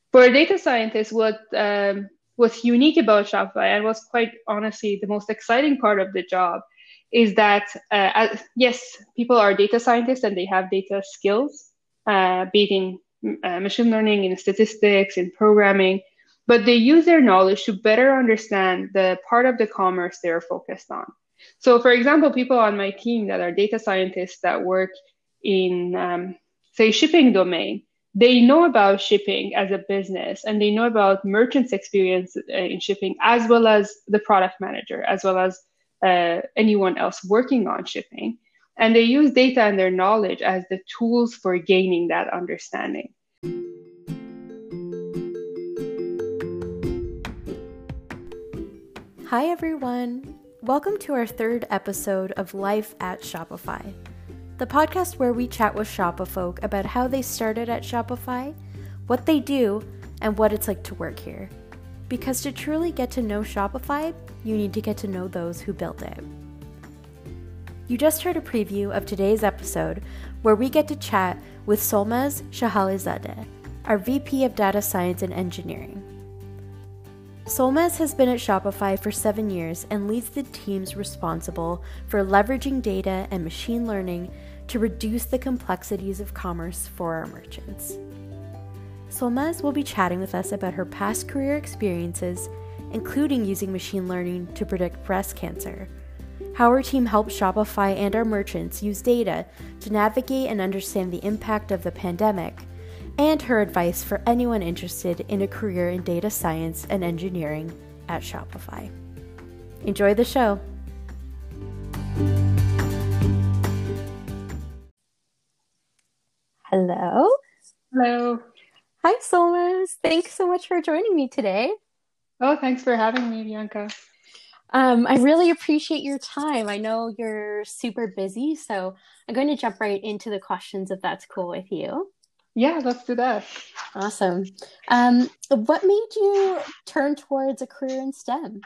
For a data scientist, what's unique about Shopify and what's quite honestly the most exciting part of the job is that yes, people are data scientists and they have data skills, be it in machine learning, in statistics, in programming, but they use their knowledge to better understand the part of the commerce they're focused on. So, for example, people on my team that are data scientists that work in, say, shipping domain, they know about shipping as a business and they know about merchants' experience in shipping, as well as the product manager, as well as anyone else working on shipping. And they use data and their knowledge as the tools for gaining that understanding. Hi everyone! Welcome to our third episode of Life at Shopify, the podcast where we chat with Shopify about how they started at Shopify, what they do, and what it's like to work here. Because to truly get to know Shopify, you need to get to know those who built it. You just heard a preview of today's episode where we get to chat with Solmaz Shahalizadeh, our VP of Data Science and Engineering. Solmaz has been at Shopify for 7 years and leads the teams responsible for leveraging data and machine learning to reduce the complexities of commerce for our merchants. Solmaz will be chatting with us about her past career experiences, including using machine learning to predict breast cancer, how her team helped Shopify and our merchants use data to navigate and understand the impact of the pandemic, and her advice for anyone interested in a career in data science and engineering at Shopify. Enjoy the show. Hello. Hello. Hi, Solmaz. Thanks so much for joining me today. Oh, thanks for having me, Bianca. I really appreciate your time. I know you're super busy, so I'm going to jump right into the questions if that's cool with you. Yeah, let's do that. Awesome. What made you turn towards a career in STEM?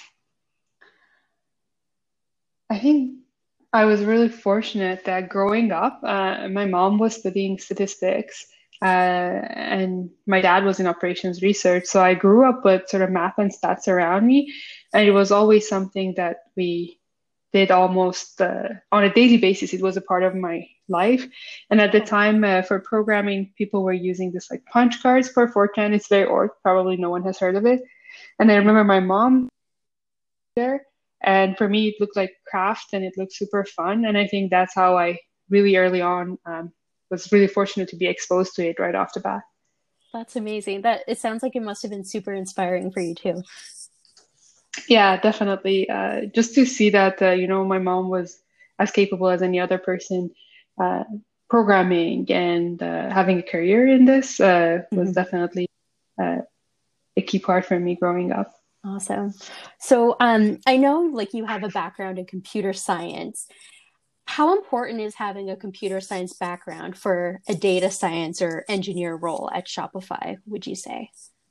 I think I was really fortunate that growing up, my mom was studying statistics, and my dad was in operations research. So I grew up with sort of math and stats around me, and it was always something that we did almost on a daily basis. It was a part of my life. And at the time, for programming, people were using this like punch cards for Fortran. It's very old. Probably no one has heard of it. And I remember my mom there. And for me, it looked like craft and it looked super fun. And I think that's how I really early on was really fortunate to be exposed to it right off the bat. That's amazing. It sounds like it must have been super inspiring for you too. Yeah, definitely. Just to see that, my mom was as capable as any other person uh, programming and having a career in this was definitely a key part for me growing up. Awesome. So I know like you have a background in computer science. How important is having a computer science background for a data science or engineer role at Shopify, would you say?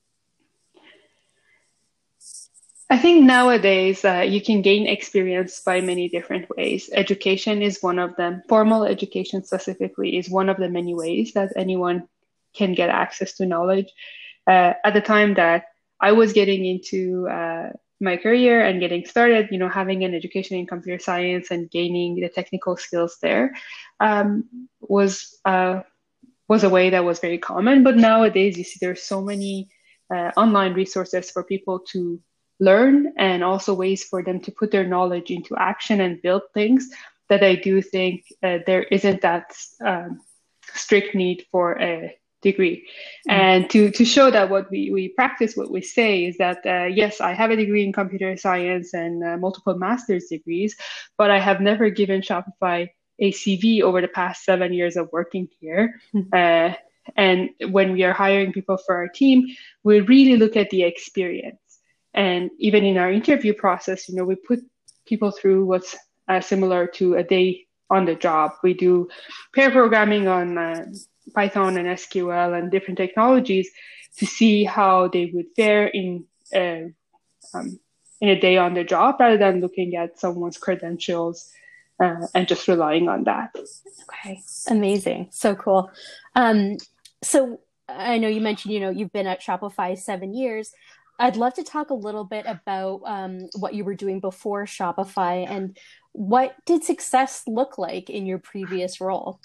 I think nowadays you can gain experience by many different ways. Education is one of them. Formal education specifically is one of the many ways that anyone can get access to knowledge. At the time that I was getting into my career and getting started, having an education in computer science and gaining the technical skills there was a way that was very common. But nowadays, you see, there's so many online resources for people to learn and also ways for them to put their knowledge into action and build things that I do think there isn't that strict need for a degree. And to show that what we practice, what we say is that, yes, I have a degree in computer science and multiple master's degrees, but I have never given Shopify a CV over the past 7 years of working here. And when we are hiring people for our team, we really look at the experience. And even in our interview process, we put people through what's similar to a day on the job. We do pair programming on Python and SQL and different technologies to see how they would fare in a day on the job, rather than looking at someone's credentials and just relying on that. Okay, amazing, so cool. So I know you mentioned, you've been at Shopify 7 years. I'd love to talk a little bit about what you were doing before Shopify and what did success look like in your previous role?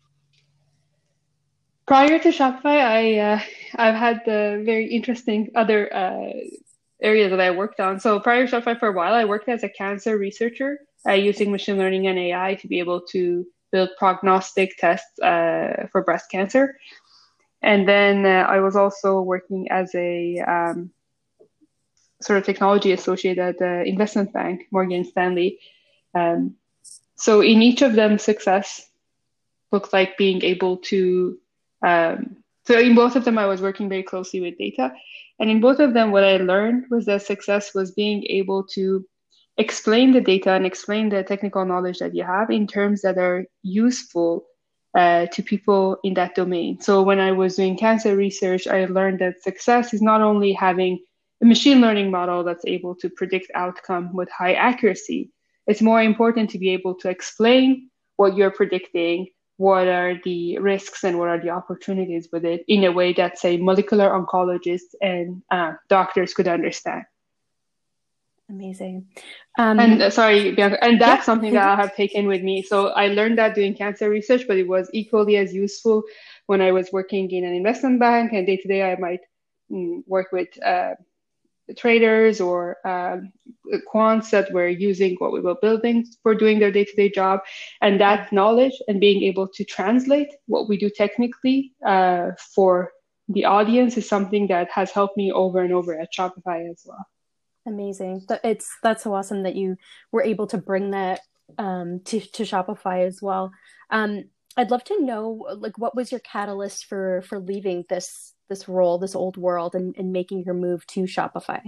Prior to Shopify, I've had the very interesting other areas that I worked on. So prior to Shopify, for a while, I worked as a cancer researcher using machine learning and AI to be able to build prognostic tests for breast cancer. And then I was also working as a sort of technology associate at the investment bank, Morgan Stanley. Um, so in each of them, success looked like being able to so in both of them, I was working very closely with data. And in both of them, what I learned was that success was being able to explain the data and explain the technical knowledge that you have in terms that are useful to people in that domain. So when I was doing cancer research, I learned that success is not only having a machine learning model that's able to predict outcome with high accuracy. It's more important to be able to explain what you're predicting, what are the risks and what are the opportunities with it in a way that, say, molecular oncologists and doctors could understand. Amazing. And sorry, Bianca, and Yeah. that's something that I have taken with me. So I learned that doing cancer research, but it was equally as useful when I was working in an investment bank. And day to day, I might work with traders or quants that were using what we were building for doing their day-to-day job. And that knowledge and being able to translate what we do technically for the audience is something that has helped me over and over at Shopify as well. Amazing. That's so awesome that you were able to bring that to Shopify as well. I'd love to know, like, what was your catalyst for leaving this role, this old world, and making your move to Shopify?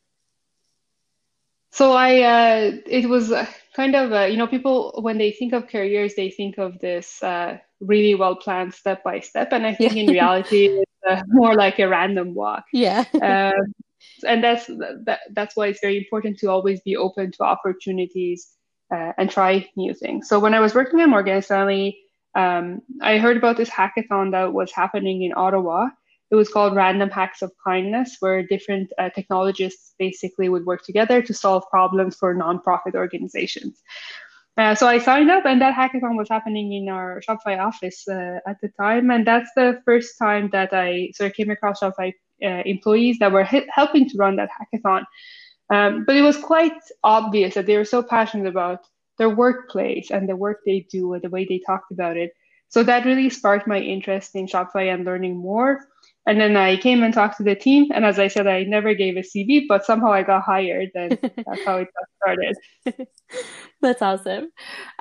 So it was kind of, people, when they think of careers, they think of this really well-planned step by step. And I think in reality, it's more like a random walk. Yeah. And that's why it's very important to always be open to opportunities and try new things. So when I was working at Morgan Stanley, I heard about this hackathon that was happening in Ottawa. It was called Random Hacks of Kindness, where different technologists basically would work together to solve problems for nonprofit organizations. So I signed up, and that hackathon was happening in our Shopify office at the time. And that's the first time that I sort of came across Shopify employees that were helping to run that hackathon. But it was quite obvious that they were so passionate about their workplace and the work they do and the way they talked about it. So that really sparked my interest in Shopify and learning more. And then I came and talked to the team. And as I said, I never gave a CV, but somehow I got hired. And that's how it got started. That's awesome.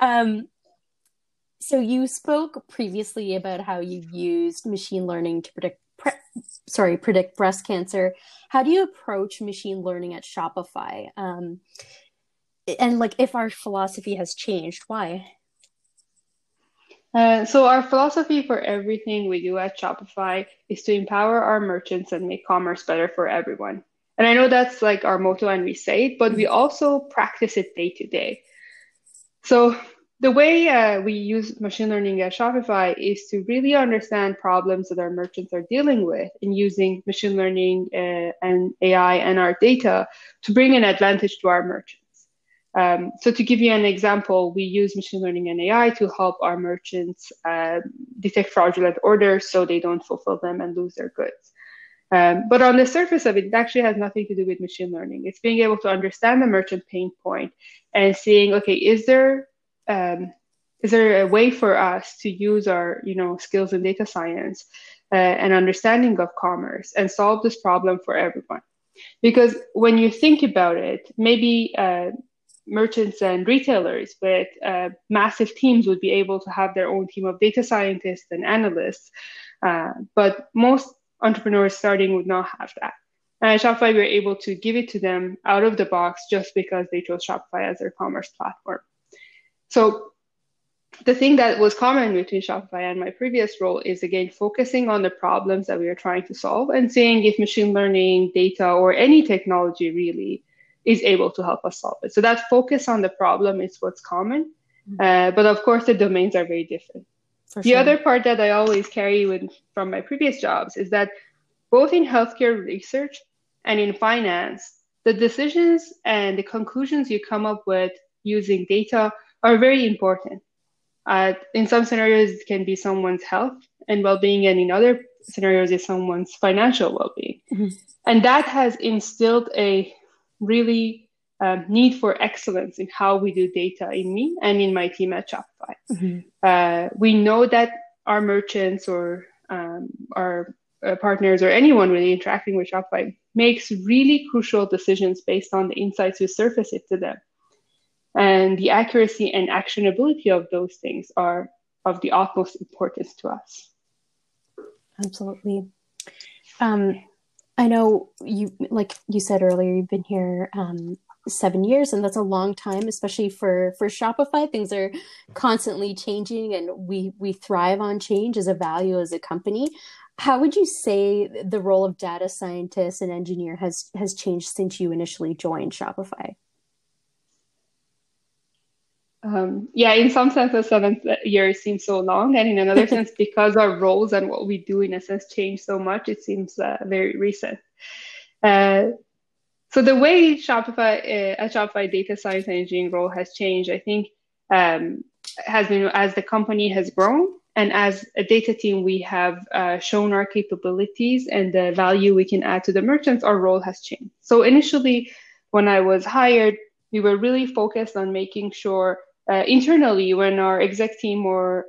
So you spoke previously about how you've used machine learning to predict breast cancer. How do you approach machine learning at Shopify? And like, if our philosophy has changed, why? So our philosophy for everything we do at Shopify is to empower our merchants and make commerce better for everyone. And I know that's like our motto and we say it, but we also practice it day to day. So the way we use machine learning at Shopify is to really understand problems that our merchants are dealing with and using machine learning and AI and our data to bring an advantage to our merchants. So to give you an example, we use machine learning and AI to help our merchants detect fraudulent orders so they don't fulfill them and lose their goods. But on the surface of it, it actually has nothing to do with machine learning. It's being able to understand the merchant pain point and seeing, okay, is there a way for us to use our skills in data science and understanding of commerce and solve this problem for everyone? Because when you think about it, maybe merchants and retailers with massive teams would be able to have their own team of data scientists and analysts. But most entrepreneurs starting would not have that. And at Shopify, we were able to give it to them out of the box just because they chose Shopify as their commerce platform. So the thing that was common between Shopify and my previous role is, again, focusing on the problems that we are trying to solve and seeing if machine learning, data, or any technology really is able to help us solve it. So that focus on the problem is what's common. But of course, the domains are very different. For The sure. other part that I always carry with from my previous jobs is that both in healthcare research and in finance, the decisions and the conclusions you come up with using data are very important. In some scenarios, it can be someone's health and well-being, and in other scenarios, it's someone's financial well-being. Mm-hmm. And that has instilled a really need for excellence in how we do data in me and in my team at Shopify. Mm-hmm. We know that our merchants or our partners or anyone really interacting with Shopify makes really crucial decisions based on the insights we surface it to them. And the accuracy and actionability of those things are of the utmost importance to us. Absolutely. I know you, like you said earlier, you've been here 7 years, and that's a long time, especially for Shopify. Things are constantly changing, and we thrive on change as a value as a company. How would you say the role of data scientist and engineer has changed since you initially joined Shopify? In some sense, the 7 years seems so long, and in another sense, because our roles and what we do in a sense change so much, it seems very recent. So the way Shopify data science and engineering role has changed, I think, has been as the company has grown, and as a data team, we have shown our capabilities and the value we can add to the merchants. Our role has changed. So initially, when I was hired, we were really focused on making sure internally, when our exec team or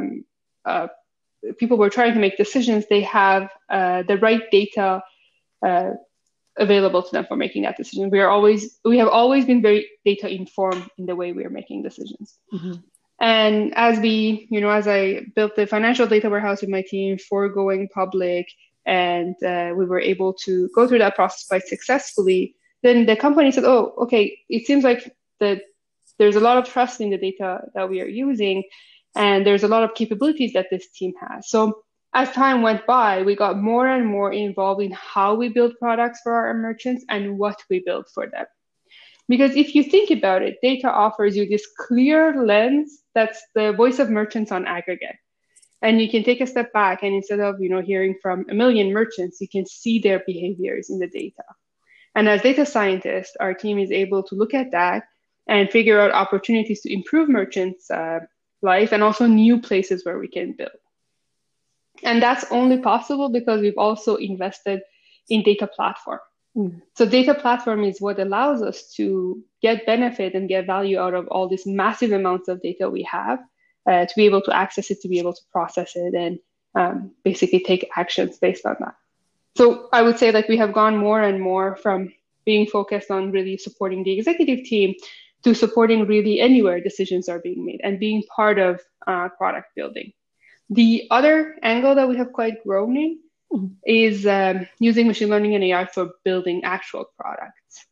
people were trying to make decisions, they have the right data available to them for making that decision. We have always been very data informed in the way we are making decisions. Mm-hmm. And as I built the financial data warehouse with my team for going public, and we were able to go through that process quite successfully, then the company said, oh, okay, it seems like there's a lot of trust in the data that we are using, and there's a lot of capabilities that this team has. So as time went by, we got more and more involved in how we build products for our merchants and what we build for them. Because if you think about it, data offers you this clear lens that's the voice of merchants on aggregate. And you can take a step back, and instead of hearing from a million merchants, you can see their behaviors in the data. And as data scientists, our team is able to look at that and figure out opportunities to improve merchants' life, and also new places where we can build. And that's only possible because we've also invested in data platform. Mm. So data platform is what allows us to get benefit and get value out of all these massive amounts of data we have, to be able to access it, to be able to process it, and basically take actions based on that. So I would say we have gone more and more from being focused on really supporting the executive team to supporting really anywhere decisions are being made and being part of product building. The other angle that we have quite grown in is using machine learning and AI for building actual products.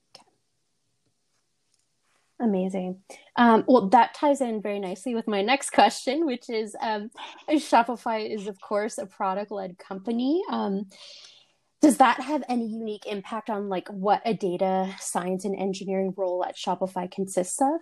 Amazing. Well, that ties in very nicely with my next question, which is Shopify is, of course, a product-led company. Does that have any unique impact on what a data science and engineering role at Shopify consists of?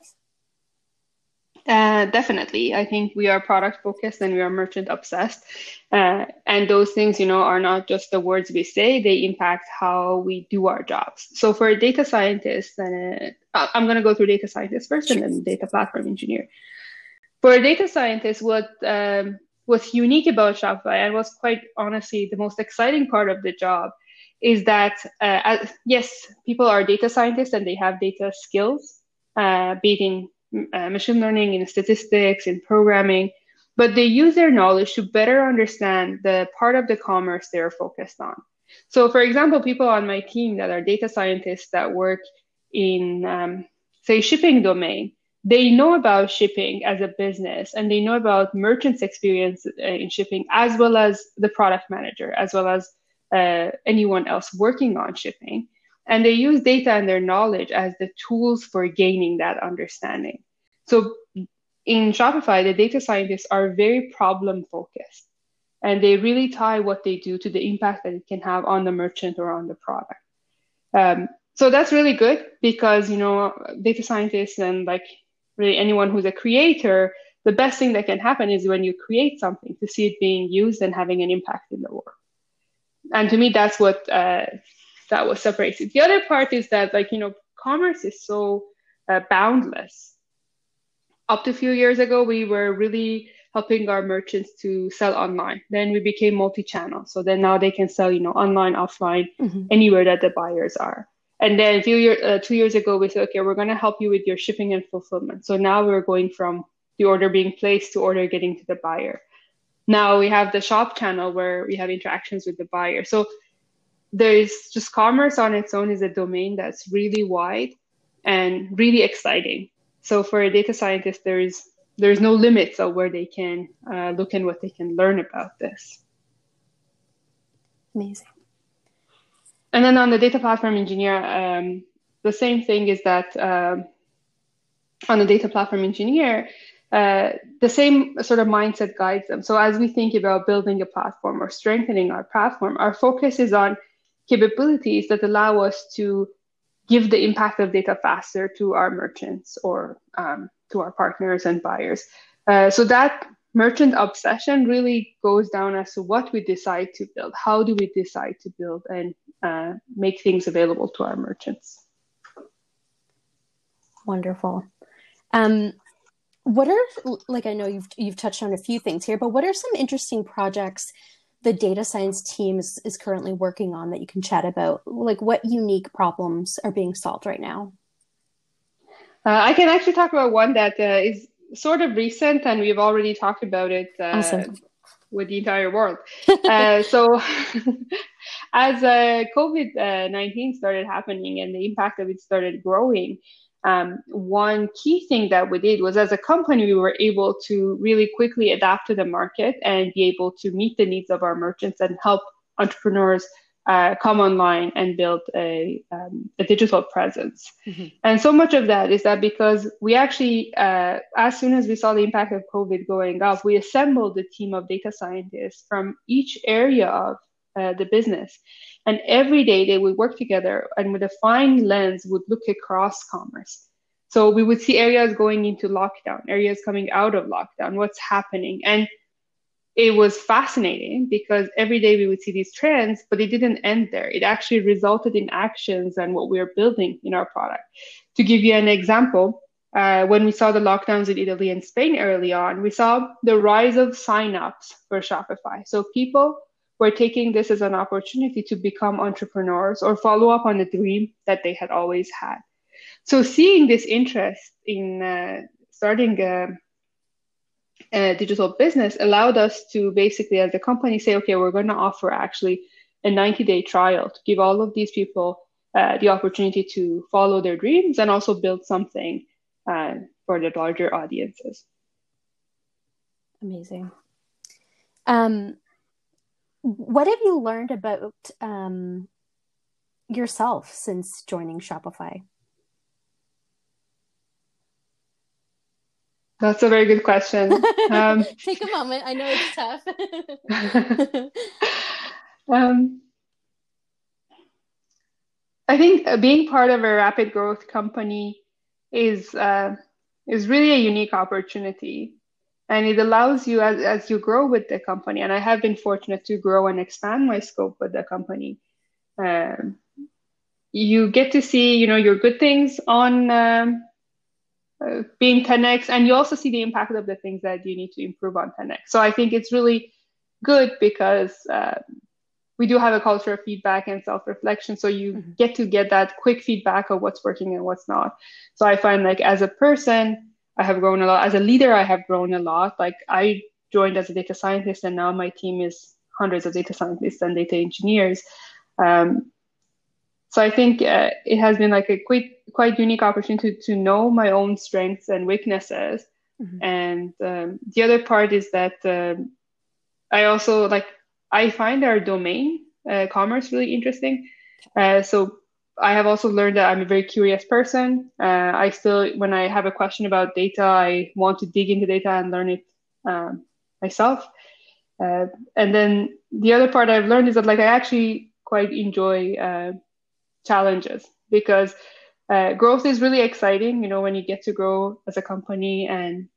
Definitely. I think we are product focused and we are merchant obsessed. And those things, are not just the words we say, they impact how we do our jobs. So for a data scientist, I'm going to go through data scientist first, sure, and then data platform engineer. For a data scientist, what's unique about Shopify, and what's quite honestly the most exciting part of the job, is that, yes, people are data scientists and they have data skills, be it in machine learning, in statistics, in programming, but they use their knowledge to better understand the part of the commerce they're focused on. So for example, people on my team that are data scientists that work in, say, shipping domain, they know about shipping as a business, and they know about merchants' experience in shipping, as well as the product manager, as well as anyone else working on shipping. And they use data and their knowledge as the tools for gaining that understanding. So in Shopify, the data scientists are very problem focused, and they really tie what they do to the impact that it can have on the merchant or on the product. So that's really good because, data scientists and really anyone who's a creator, the best thing that can happen is when you create something to see it being used and having an impact in the world. And to me, that's what separates it. The other part is that, like, commerce is so boundless. Up to a few years ago, we were really helping our merchants to sell online. Then we became multi-channel. So then now they can sell, online, offline, anywhere that the buyers are. And then 2 years ago, we said, okay, we're going to help you with your shipping and fulfillment. So now we're going from the order being placed to order getting to the buyer. Now we have the shop channel where we have interactions with the buyer. So there's just commerce on its own is a domain that's really wide and really exciting. So for a data scientist, there's no limits of where they can look and what they can learn about this. Amazing. And then on the data platform engineer, the same thing is that on the data platform engineer, the same sort of mindset guides them. So as we think about building a platform or strengthening our platform, our focus is on capabilities that allow us to give the impact of data faster to our merchants or to our partners and buyers. So that merchant obsession really goes down as to what we decide to build. How do we decide to build and make things available to our merchants? Wonderful. What are, like, I know you've touched on a few things here, but what are some interesting projects the data science team is currently working on that you can chat about? Like, what unique problems are being solved right now? I can actually talk about one that is sort of recent, and we've already talked about it Awesome. with the entire world. So as COVID-19 started happening and the impact of it started growing, one key thing that we did was, as a company, we were able to really quickly adapt to the market and be able to meet the needs of our merchants and help entrepreneurs come online and build a digital presence. And so much of that is that because we actually, as soon as we saw the impact of COVID going up, we assembled a team of data scientists from each area of the business. And every day they would work together and with a fine lens would look across commerce. So we would see areas going into lockdown, areas coming out of lockdown, what's happening. And it was fascinating because every day we would see these trends, but it didn't end there. It actually resulted in actions and what we are building in our product. To give you an example, when we saw the lockdowns in Italy and Spain early on, we saw the rise of signups for Shopify. So people were taking this as an opportunity to become entrepreneurs or follow up on a dream that they had always had. So seeing this interest in starting a digital business allowed us to basically, as a company, say, okay, we're going to offer actually a 90-day trial to give all of these people the opportunity to follow their dreams and also build something for the larger audiences. Amazing. What have you learned about yourself since joining Shopify? That's a very good question. Take a moment. I know it's tough. I think being part of a rapid growth company is really a unique opportunity. And it allows you, as you grow with the company, and I have been fortunate to grow and expand my scope with the company, you get to see, your good things on being 10x, and you also see the impact of the things that you need to improve on 10x. So I think it's really good because we do have a culture of feedback and self-reflection. So you get to get that quick feedback of what's working and what's not. So I find, like, as a person, I have grown a lot. As a leader, I have grown a lot. Like, I joined as a data scientist, and now my team is hundreds of data scientists and data engineers. So I think it has been like a quite unique opportunity to know my own strengths and weaknesses. And the other part is that I also, I find our domain, commerce, really interesting. So I have also learned that I'm a very curious person. I still, when I have a question about data, I want to dig into data and learn it myself. And then the other part I've learned is that, I actually quite enjoy challenges, because growth is really exciting, when you get to grow as a company and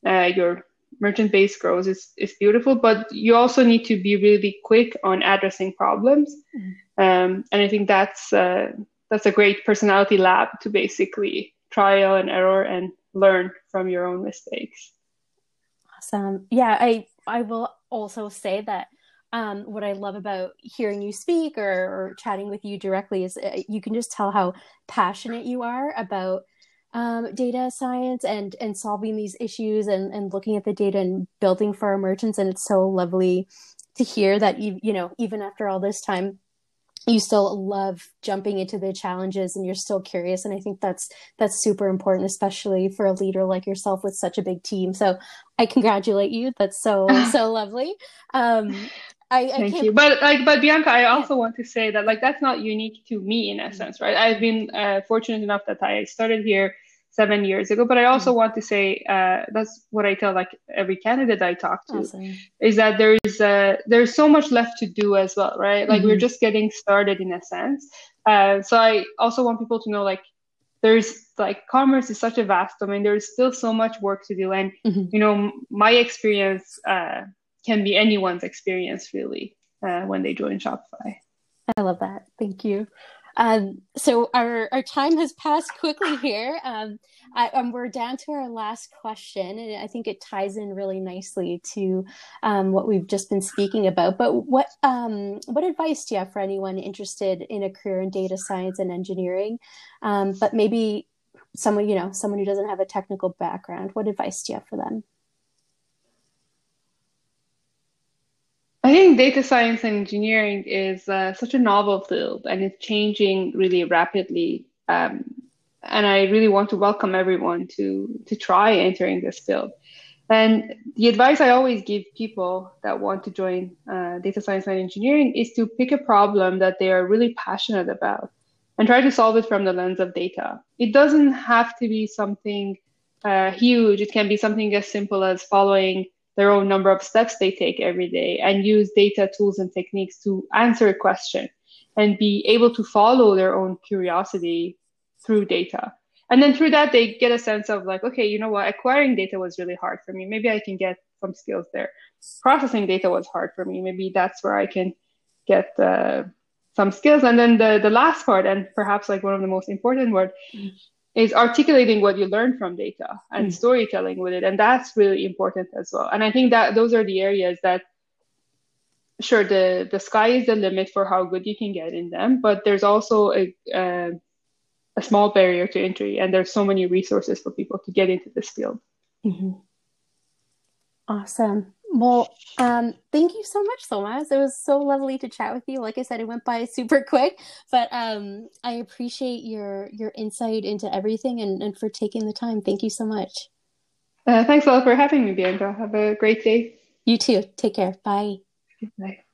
your merchant base grows is beautiful, but you also need to be really quick on addressing problems. And I think that's a great personality lab to basically trial and error and learn from your own mistakes. Awesome. Yeah, I will also say that what I love about hearing you speak or chatting with you directly is you can just tell how passionate you are about data science and solving these issues and looking at the data and building for our merchants. And it's so lovely to hear that even after all this time, you still love jumping into the challenges and you're still curious. And I think that's super important, especially for a leader like yourself with such a big team. So I congratulate you. That's so lovely. Thank you. But Bianca, I also want to say that that's not unique to me in a sense, right? I've been fortunate enough that I started here 7 years ago, but I also want to say that's what I tell every candidate I talk to is that there's so much left to do as well, right? We're just getting started in a sense. So I also want people to know there's commerce is such a vast domain. There's still so much work to do, and my experience can be anyone's experience really when they join Shopify. I love that. Thank you. So our time has passed quickly here. We're down to our last question, and I think it ties in really nicely to what we've just been speaking about. But what advice do you have for anyone interested in a career in data science and engineering, but maybe someone who doesn't have a technical background? What advice do you have for them? I think data science and engineering is such a novel field, and it's changing really rapidly. And I really want to welcome everyone to try entering this field. And the advice I always give people that want to join data science and engineering is to pick a problem that they are really passionate about and try to solve it from the lens of data. It doesn't have to be something huge. It can be something as simple as following their own number of steps they take every day and use data tools and techniques to answer a question and be able to follow their own curiosity through data. And then through that, they get a sense of okay, you know what, acquiring data was really hard for me. Maybe I can get some skills there. Processing data was hard for me. Maybe that's where I can get some skills. And then the last part, and perhaps one of the most important words, is articulating what you learn from data and storytelling with it. And that's really important as well. And I think that those are the areas that, sure, the sky is the limit for how good you can get in them, but there's also a small barrier to entry, and there's so many resources for people to get into this field. Awesome. Well, thank you so much, Solmaz. It was so lovely to chat with you. Like I said, it went by super quick, but I appreciate your insight into everything and for taking the time. Thank you so much. Thanks a lot for having me, Bianca. Have a great day. You too. Take care. Bye. Bye.